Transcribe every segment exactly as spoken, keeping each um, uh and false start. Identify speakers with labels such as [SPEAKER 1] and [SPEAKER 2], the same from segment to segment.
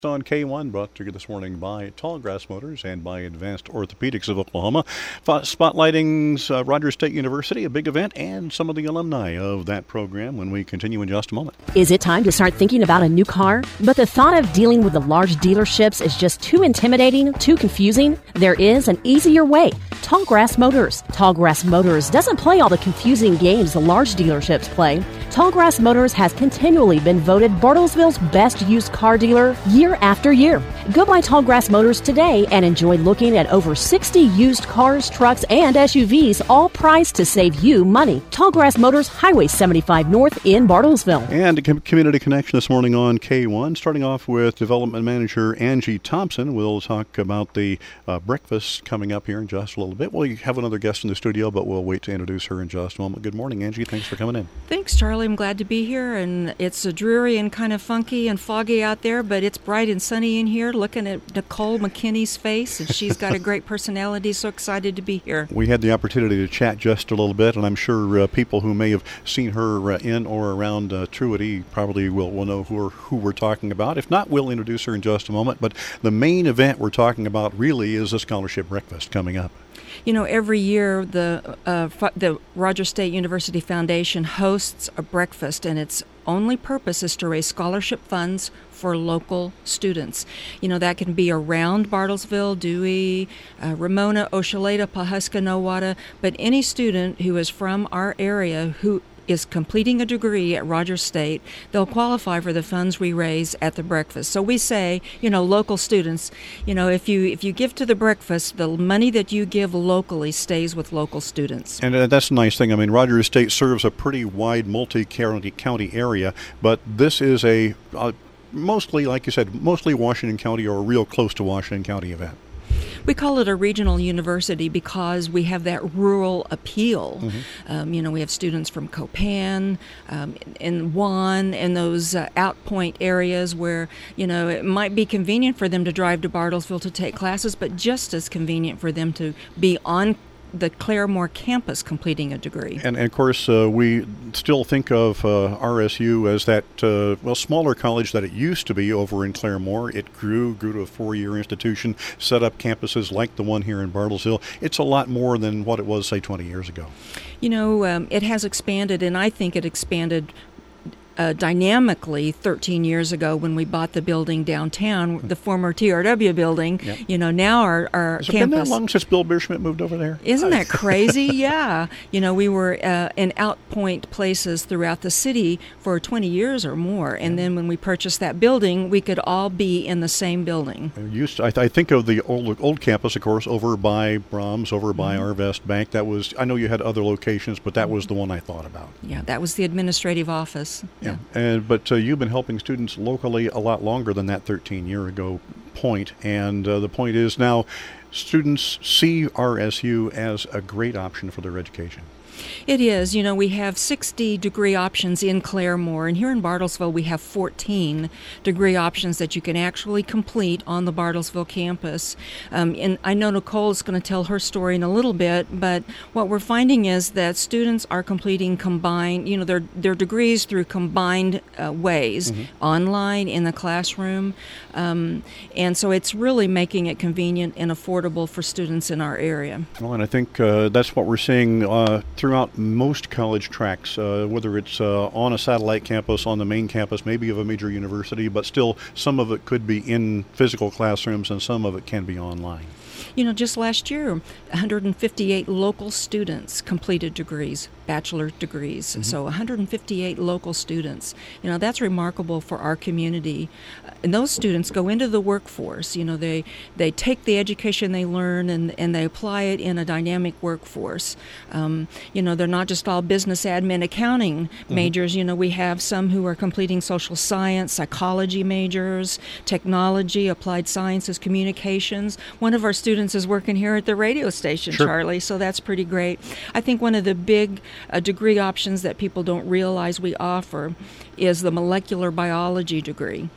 [SPEAKER 1] On K one, brought to you this morning by Tallgrass Motors and by Advanced Orthopedics of Oklahoma. F- spotlighting uh, Rogers State University, a big event, and some of the alumni of that program when we continue in just a moment.
[SPEAKER 2] Is it time to start thinking about a new car? But the thought of dealing with the large dealerships is just too intimidating, too confusing? There is an easier way. Tallgrass Motors. Tallgrass Motors doesn't play all the confusing games the large dealerships play. Tallgrass Motors has continually been voted Bartlesville's best used car dealer year after year. Go by Tallgrass Motors today and enjoy looking at over sixty used cars, trucks, and S U Vs, all priced to save you money. Tallgrass Motors, Highway seventy-five North in Bartlesville.
[SPEAKER 1] And a com- community connection this morning on K one, starting off with Development Manager Angie Thompson. We'll talk about the uh, breakfast coming up here in just a little bit. We'll have another guest in the studio, but we'll wait to introduce her in just a moment. Good morning, Angie. Thanks for coming in.
[SPEAKER 3] Thanks, Charlie. I'm glad to be here, and it's a dreary and kind of funky and foggy out there, but it's bright and sunny in here, looking at Nicole McKinney's face, and she's got a great personality, so excited to be here.
[SPEAKER 1] We had the opportunity to chat just a little bit, and I'm sure uh, people who may have seen her uh, in or around uh, Truity probably will, will know who, are, who we're talking about. If not, we'll introduce her in just a moment, but the main event we're talking about really is a scholarship breakfast coming up.
[SPEAKER 3] You know, every year the uh, the Rogers State University Foundation hosts a breakfast, and its only purpose is to raise scholarship funds for local students. You know, that can be around Bartlesville, Dewey, uh, Ramona, Oshaleta, Pawhuska, Nowata, but any student who is from our area who is completing a degree at Rogers State, they'll qualify for the funds we raise at the breakfast. So we say, you know, local students, you know, if you if you give to the breakfast, the money that you give locally stays with local students.
[SPEAKER 1] And uh, that's a nice thing. I mean, Rogers State serves a pretty wide multi-county county area, but this is a uh, mostly, like you said, mostly Washington County or real close to Washington County event.
[SPEAKER 3] We call it a regional university because we have that rural appeal.
[SPEAKER 1] Mm-hmm.
[SPEAKER 3] Um, you know, we have students from Copan um, and Juan and those uh, outpoint areas where, you know, it might be convenient for them to drive to Bartlesville to take classes, but just as convenient for them to be on the Claremore campus completing a degree.
[SPEAKER 1] And, and of course, uh, we still think of uh, R S U as that, uh, well, smaller college that it used to be over in Claremore. It grew, grew to a four-year institution, set up campuses like the one here in Bartlesville. It's a lot more than what it was, say, twenty years ago.
[SPEAKER 3] You know, um, it has expanded, and I think it expanded Uh, dynamically thirteen years ago when we bought the building downtown, the former T R W building.
[SPEAKER 1] Yep.
[SPEAKER 3] You know, now our, our
[SPEAKER 1] Has it
[SPEAKER 3] campus.
[SPEAKER 1] been that long since Bill Beerschmidt moved over there?
[SPEAKER 3] Isn't that crazy? Yeah. You know, we were uh, in outpoint places throughout the city for twenty years or more. And then when we purchased that building, we could all be in the same building.
[SPEAKER 1] I used to, I, th- I think of the old old campus, of course, over by Brahms, over by
[SPEAKER 3] Mm-hmm.
[SPEAKER 1] Arvest Bank. That was, I know you had other locations, but that was the one I thought about.
[SPEAKER 3] Yeah, that was the administrative office.
[SPEAKER 1] Yeah. And but uh, you've been helping students locally a lot longer than that thirteen year ago point, and uh, the point is now students see R S U as a great option for their education.
[SPEAKER 3] It is. You know, we have sixty degree options in Claremore, and here in Bartlesville we have fourteen degree options that you can actually complete on the Bartlesville campus. Um, and I know Nicole is going to tell her story in a little bit, but what we're finding is that students are completing combined, you know, their, their degrees through combined uh, ways, mm-hmm. online, in the classroom. Um, and so it's really making it convenient and affordable for students in our area.
[SPEAKER 1] Well, and I think uh, that's what we're seeing uh, throughout most college tracks, uh, whether it's uh, on a satellite campus, on the main campus, maybe of a major university, but still some of it could be in physical classrooms and some of it can be online.
[SPEAKER 3] You know, just last year, one hundred fifty-eight local students completed degrees, bachelor degrees. Mm-hmm. So one hundred fifty-eight local students. You know, that's remarkable for our community. And those students go into the workforce. You know, they, they take the education they learn and, and they apply it in a dynamic workforce. Um, you know, they're not just all business, admin, accounting mm-hmm. majors. You know, we have some who are completing social science, psychology majors, technology, applied sciences, communications. One of our students is working here at the radio station,
[SPEAKER 1] sure.
[SPEAKER 3] Charlie, so that's pretty great. I think one of the big uh, degree options that people don't realize we offer is the molecular biology degree.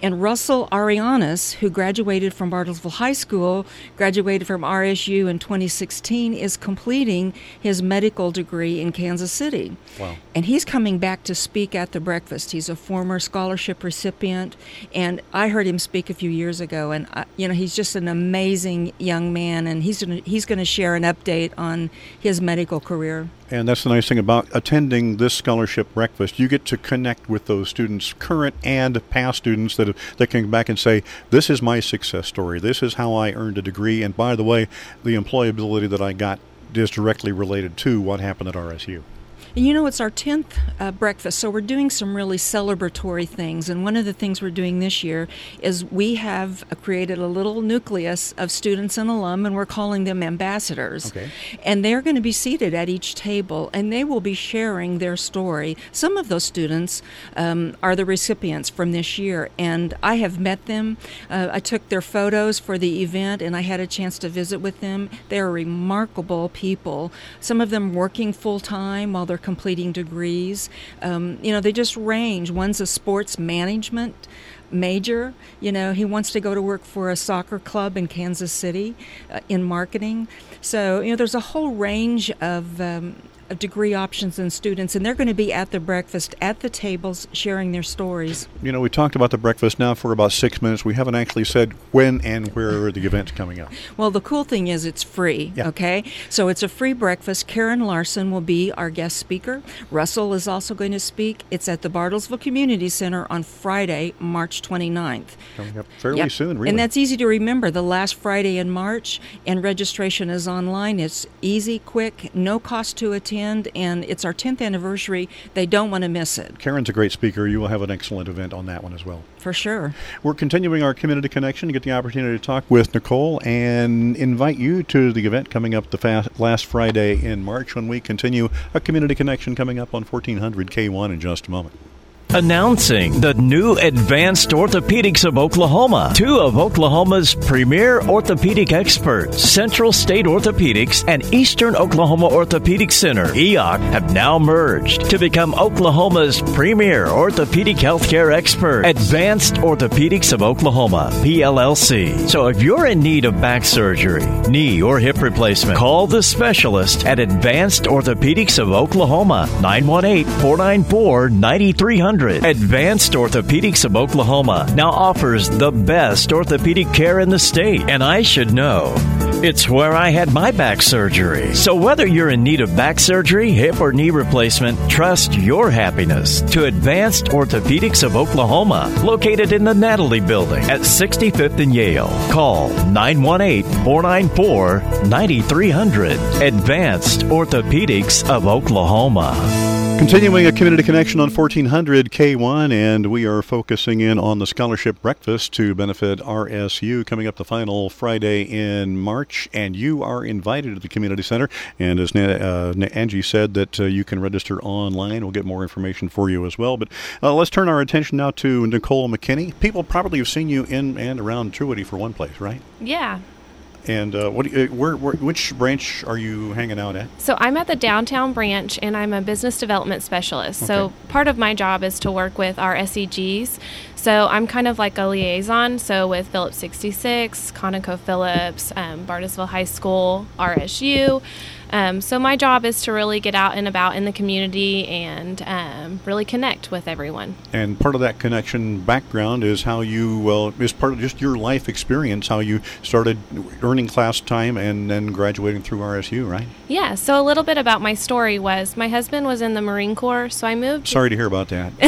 [SPEAKER 3] And Russell Arianes, who graduated from Bartlesville High School, graduated from R S U in twenty sixteen, is completing his medical degree in Kansas City.
[SPEAKER 1] Wow.
[SPEAKER 3] And he's coming back to speak at the breakfast. He's a former scholarship recipient, and I heard him speak a few years ago, and I, you know, he's just an amazing young man, and he's gonna, he's going to share an update on his medical career.
[SPEAKER 1] And that's the nice thing about attending this scholarship breakfast. You get to connect with those students, current and past students, that that can come back and say, this is my success story. This is how I earned a degree. And by the way, the employability that I got is directly related to what happened at R S U.
[SPEAKER 3] And you know, it's our tenth uh, breakfast, so we're doing some really celebratory things. And one of the things we're doing this year is we have uh, created a little nucleus of students and alum, and we're calling them ambassadors.
[SPEAKER 1] Okay.
[SPEAKER 3] And they're going to be seated at each table, and they will be sharing their story. Some of those students um, are the recipients from this year, and I have met them. Uh, I took their photos for the event, and I had a chance to visit with them. They're remarkable people, some of them working full-time while they're completing degrees. Um, you know, they just range. One's a sports management major. You know, he wants to go to work for a soccer club in Kansas City uh, in marketing. So, you know, there's a whole range of um, of degree options and students, and they're going to be at the breakfast, at the tables, sharing their stories.
[SPEAKER 1] You know, we talked about the breakfast now for about six minutes. We haven't actually said when and where the event's coming up.
[SPEAKER 3] Well, the cool thing is it's free,
[SPEAKER 1] yeah.
[SPEAKER 3] okay? So it's a free breakfast. Karen Larson will be our guest speaker. Russell is also going to speak. It's at the Bartlesville Community Center on Friday, March twenty-ninth.
[SPEAKER 1] Coming up fairly
[SPEAKER 3] yep.
[SPEAKER 1] soon, really.
[SPEAKER 3] And that's easy to remember, the last Friday in March, and registration is online. It's easy, quick, no cost to attend, and it's our tenth anniversary. They don't want to miss it.
[SPEAKER 1] Karen's a great speaker. You will have an excellent event on that one as well.
[SPEAKER 3] For sure.
[SPEAKER 1] We're continuing our community connection to get the opportunity to talk with Nicole and invite you to the event coming up the fast, last Friday in March, when we continue a community connection coming up on fourteen hundred K one in just a moment.
[SPEAKER 4] Announcing the new Advanced Orthopedics of Oklahoma. Two of Oklahoma's premier orthopedic experts, Central State Orthopedics and Eastern Oklahoma Orthopedic Center, E O C, have now merged to become Oklahoma's premier orthopedic healthcare expert, Advanced Orthopedics of Oklahoma, P L L C. So if you're in need of back surgery, knee or hip replacement, call the specialist at Advanced Orthopedics of Oklahoma, nine one eight, four nine four, nine three zero zero. Advanced Orthopedics of Oklahoma now offers the best orthopedic care in the state. And I should know, it's where I had my back surgery. So whether you're in need of back surgery, hip or knee replacement, trust your happiness to Advanced Orthopedics of Oklahoma, located in the Natalie Building at sixty-fifth and Yale. Call nine one eight, four nine four, nine three zero zero. Advanced Orthopedics of Oklahoma.
[SPEAKER 1] Continuing a community connection on fourteen hundred K one, and we are focusing in on the scholarship breakfast to benefit R S U coming up the final Friday in March, and you are invited to the community center. And as uh, Angie said, that uh, you can register online. We'll get more information for you as well. But uh, let's turn our attention now to Nicole McKinney. People probably have seen you in and around Truity for one place, right?
[SPEAKER 5] Yeah.
[SPEAKER 1] And uh, what? Do you, where, where? Which branch are you hanging out at?
[SPEAKER 5] So I'm at the downtown branch, and I'm a business development specialist. Okay. So part of my job is to work with our S E Gs. So I'm kind of like a liaison. So with Phillips sixty-six, ConocoPhillips, um, Bartlesville High School, R S U. Um, so my job is to really get out and about in the community and um, really connect with everyone.
[SPEAKER 1] And part of that connection background is how you, well, is part of just your life experience, how you started earning class time and then graduating through R S U, right?
[SPEAKER 5] Yeah, so a little bit about my story was my husband was in the Marine Corps, so I moved.
[SPEAKER 1] Sorry to hear about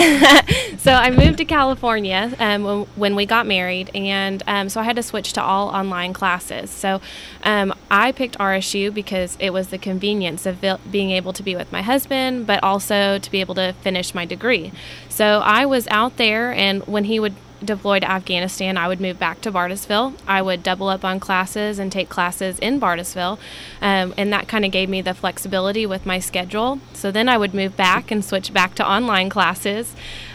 [SPEAKER 1] that.
[SPEAKER 5] So I moved to California um, when we got married, and um, so I had to switch to all online classes. So um, I picked R S U because it was the convenience of being able to be with my husband, but also to be able to finish my degree. So I was out there, and when he would deploy to Afghanistan, I would move back to Bartlesville. I would double up on classes and take classes in Bartlesville, um, and that kind of gave me the flexibility with my schedule. So then I would move back and switch back to online classes.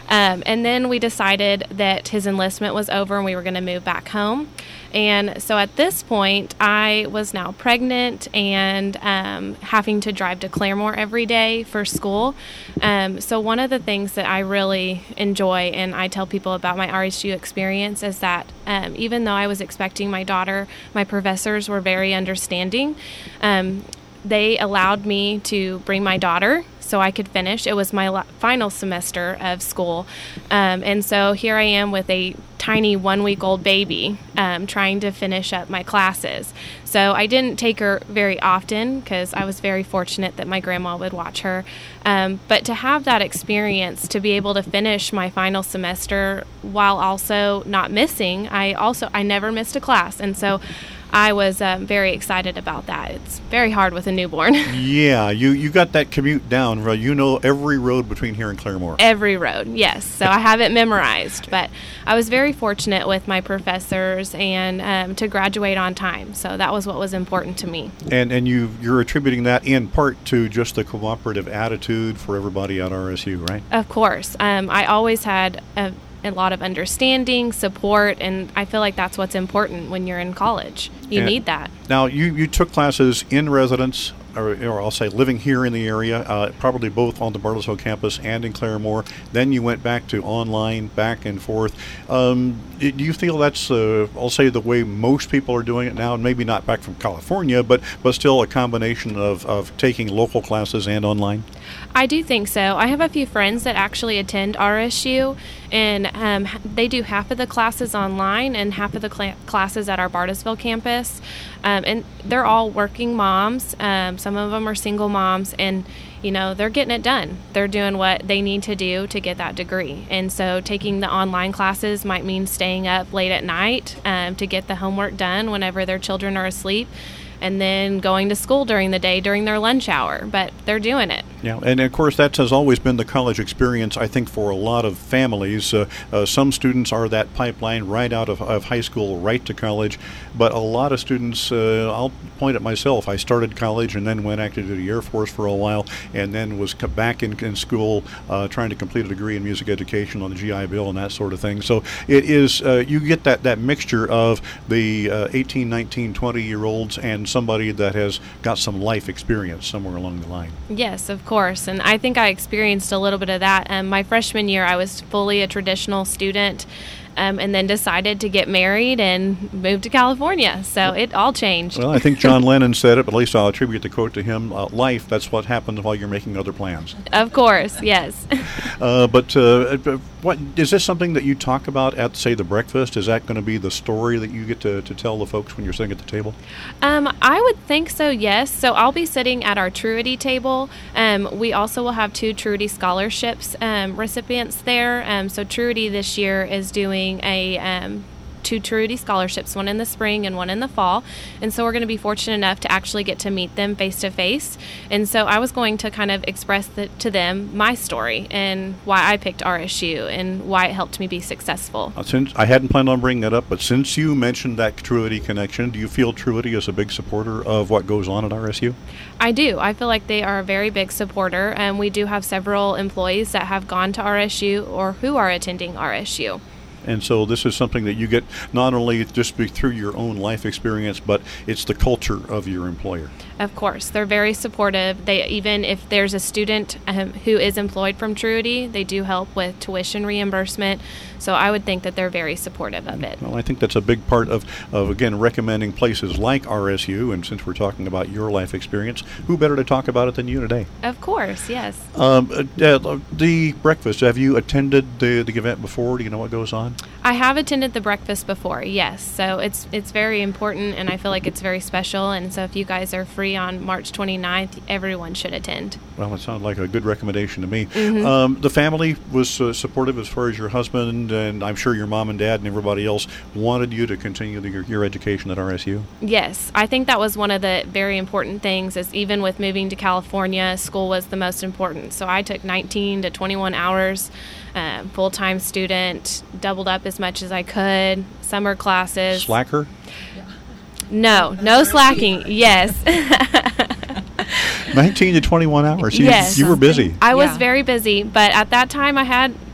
[SPEAKER 5] Um, and then we decided that his enlistment was over and we were going to move back home. And so at this point, I was now pregnant and um, having to drive to Claremore every day for school. Um, so one of the things that I really enjoy and I tell people about my R S U experience is that um, even though I was expecting my daughter, my professors were very understanding. Um, they allowed me to bring my daughter so I could finish. It was my la- final semester of school. Um, and so here I am with a tiny one-week-old baby um, trying to finish up my classes. So I didn't take her very often because I was very fortunate that my grandma would watch her. Um, but to have that experience, to be able to finish my final semester while also not missing, I also I never missed a class. And so I was um, very excited about that. It's very hard with a newborn.
[SPEAKER 1] Yeah, you, you got that commute down, right? You know every road between here and Claremore.
[SPEAKER 5] Every road, yes. So I have it memorized, but I was very fortunate with my professors and um, to graduate on time. So that was what was important to me.
[SPEAKER 1] And and you, you're attributing that in part to just the cooperative attitude for everybody at R S U, right?
[SPEAKER 5] Of course. Um, I always had a a lot of understanding, support, and I feel like that's what's important when you're in college. You
[SPEAKER 1] and
[SPEAKER 5] need that.
[SPEAKER 1] Now, you, you took classes in residence, or, or I'll say living here in the area, uh, probably both on the Bartlesville campus and in Claremore. Then you went back to online, back and forth. Um, do you feel that's, uh, I'll say, the way most people are doing it now, and maybe not back from California, but, but still a combination of, of taking local classes and online?
[SPEAKER 5] I do think so. I have a few friends that actually attend R S U, and um, they do half of the classes online and half of the cl- classes at our Bartlesville campus. Um, and they're all working moms. Um, some of them are single moms, and you know they're getting it done. They're doing what they need to do to get that degree. And so taking the online classes might mean staying up late at night um, to get the homework done whenever their children are asleep, and then going to school during the day during their lunch hour. But they're doing it.
[SPEAKER 1] Yeah, and of course that has always been the college experience, I think, for a lot of families. Uh, uh, some students are that pipeline right out of, of high school right to college, but a lot of students, uh, I'll point at myself, I started college and then went active to the Air Force for a while, and then was back in, in school uh, trying to complete a degree in music education on the G I Bill and that sort of thing. So it is, uh, you get that, that mixture of the uh, eighteen, nineteen, twenty-year-olds and somebody that has got some life experience somewhere along the line.
[SPEAKER 5] Yes, of course. And I think I experienced a little bit of that. Um, my freshman year, I was fully a traditional student. Um, and then decided to get married and move to California. So it all changed.
[SPEAKER 1] Well, I think John Lennon said it, but at least I'll attribute the quote to him. Uh, life, that's what happens while you're making other plans.
[SPEAKER 5] Of course, yes.
[SPEAKER 1] uh, but uh, what is this something that you talk about at, say, the breakfast? Is that going to be the story that you get to, to tell the folks when you're sitting at the table?
[SPEAKER 5] Um, I would think so, yes. So I'll be sitting at our Truity table. Um, we also will have two Truity scholarships um, recipients there. Um, so Truity this year is doing a um, two Truity scholarships, one in the spring and one in the fall. And so we're going to be fortunate enough to actually get to meet them face to face. And so I was going to kind of express the, to them my story and why I picked R S U and why it helped me be successful.
[SPEAKER 1] Uh, since I hadn't planned on bringing that up, but since you mentioned that Truity connection, do you feel Truity is a big supporter of what goes on at R S U?
[SPEAKER 5] I do. I feel like they are a very big supporter, and we do have several employees that have gone to R S U or who are attending R S U.
[SPEAKER 1] And so this is something that you get not only just through your own life experience, but it's the culture of your employer.
[SPEAKER 5] Of course. They're very supportive. They even if there's a student um, who is employed from Truity, they do help with tuition reimbursement. So I would think that they're very supportive of it.
[SPEAKER 1] Well, I think that's a big part of, of again, recommending places like R S U. And since we're talking about your life experience, who better to talk about it than you today?
[SPEAKER 5] Of course, yes.
[SPEAKER 1] Um, uh, the breakfast, have you attended the, the event before? Do you know what goes on?
[SPEAKER 5] I have attended the breakfast before, yes. So it's it's very important, and I feel like it's very special. And so if you guys are free on March twenty-ninth, everyone should attend.
[SPEAKER 1] Well, it sounds like a good recommendation to me.
[SPEAKER 5] Mm-hmm.
[SPEAKER 1] Um, the family was uh, supportive as far as your husband, and I'm sure your mom and dad and everybody else wanted you to continue the, your, your education at R S U?
[SPEAKER 5] Yes. I think that was one of the very important things, is even with moving to California, school was the most important. So I took nineteen to twenty-one hours, uh, full-time student, doubled up as much as I could, summer classes.
[SPEAKER 1] Slacker?
[SPEAKER 5] No, no slacking. Yes.
[SPEAKER 1] nineteen to twenty-one hours. You,
[SPEAKER 5] Yes.
[SPEAKER 1] you were busy.
[SPEAKER 5] I was
[SPEAKER 3] Yeah.
[SPEAKER 5] very busy, but at that time I had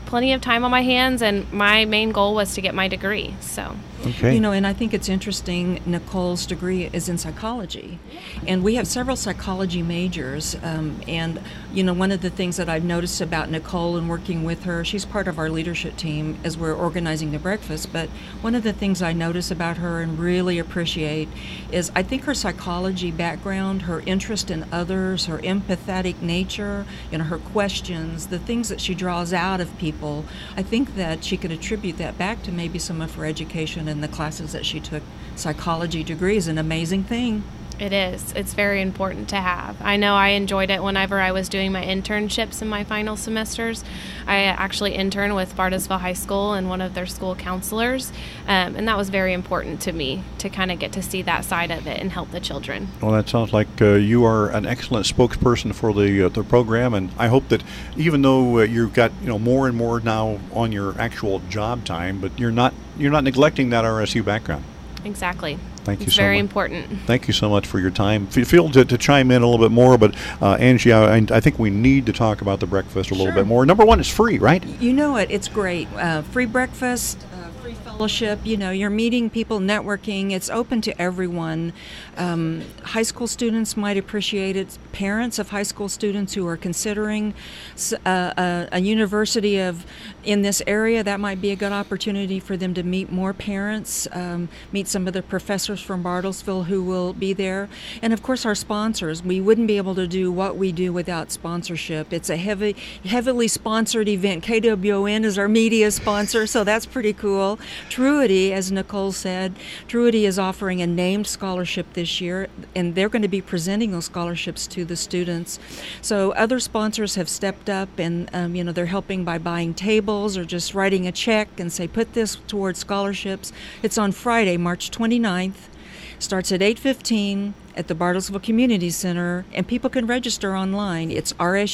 [SPEAKER 5] plenty of time on my hands, and my main goal was to get my degree. So.
[SPEAKER 1] Okay.
[SPEAKER 3] You know, and I think it's interesting, Nicole's degree is in psychology. And we have several psychology majors. Um, and, you know, one of the things that I've noticed about Nicole and working with her, she's part of our leadership team as we're organizing the breakfast. But one of the things I notice about her and really appreciate is I think her psychology background, her interest in others, her empathetic nature, you know, her questions, the things that she draws out of people, I think that she could attribute that back to maybe some of her education in the classes that she took. Psychology degree is an amazing thing.
[SPEAKER 5] It is. It's very important to have. I know I enjoyed it whenever I was doing my internships in my final semesters. I actually interned with Bartlesville High School and one of their school counselors, um, and that was very important to me to kind of get to see that side of it and help the children.
[SPEAKER 1] Well, that sounds like uh, you are an excellent spokesperson for the uh, the program, and I hope that even though uh, you've got you know more and more now on your actual job time, but you're not you're not neglecting that R S U background.
[SPEAKER 5] Exactly.
[SPEAKER 1] Thank you
[SPEAKER 5] it's
[SPEAKER 1] so
[SPEAKER 5] very
[SPEAKER 1] much.
[SPEAKER 5] important.
[SPEAKER 1] Thank you so much for your time. F- Feel to, to chime in a little bit more, but uh, Angie, I, I think we need to talk about the breakfast a little
[SPEAKER 3] Sure.
[SPEAKER 1] bit more. Number one, it's free, right?
[SPEAKER 3] You know it. It's great. Uh, free breakfast, uh, free fellowship. You know, you're meeting people, networking. It's open to everyone. Um, high school students might appreciate it. Parents of high school students who are considering s- uh, a, a university of in this area, that might be a good opportunity for them to meet more parents, um, meet some of the professors from Bartlesville who will be there, and of course our sponsors. We wouldn't be able to do what we do without sponsorship. It's a heavy, heavily sponsored event. K W O N is our media sponsor, so that's pretty cool. Truity, as Nicole said, Truity is offering a named scholarship this year, and they're going to be presenting those scholarships to the students. So other sponsors have stepped up, and um, you know they're helping by buying tables or just writing a check and say put this towards scholarships. It's on Friday, March twenty-ninth. Starts at eight fifteen at the Bartlesville Community Center, and people can register online. It's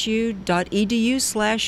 [SPEAKER 3] rsu.edu slash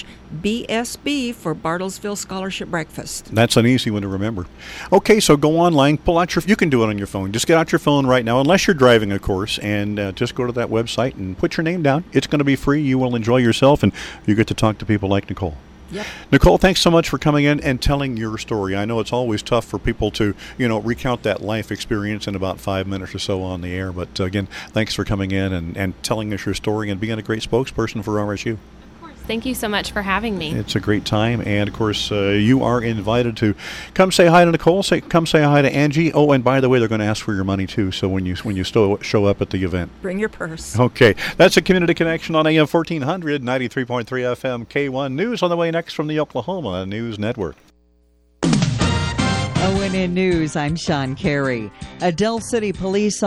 [SPEAKER 3] BSB for Bartlesville Scholarship Breakfast.
[SPEAKER 1] That's an easy one to remember. Okay, so go online, pull out your, you can do it on your phone. Just get out your phone right now, unless you're driving, of course, and uh, just go to that website and put your name down. It's going to be free. You will enjoy yourself, and you get to talk to people like Nicole.
[SPEAKER 3] Yep.
[SPEAKER 1] Nicole, thanks so much for coming in and telling your story. I know it's always tough for people to, you know, recount that life experience in about five minutes or so on the air. But uh, again, thanks for coming in and, and telling us your story and being a great spokesperson for R S U.
[SPEAKER 5] Thank you so much for having me.
[SPEAKER 1] It's a great time, and of course, uh, you are invited to come say hi to Nicole. Say, come say hi to Angie. Oh, and by the way, they're going to ask for your money too. So when you when you sto- show up at the event,
[SPEAKER 3] Bring your purse.
[SPEAKER 1] okay. That's a Community Connection on A M fourteen hundred, ninety-three point three F M K one News on the way next from the Oklahoma News Network.
[SPEAKER 6] O N N News. I'm Sean Carey. A Del City police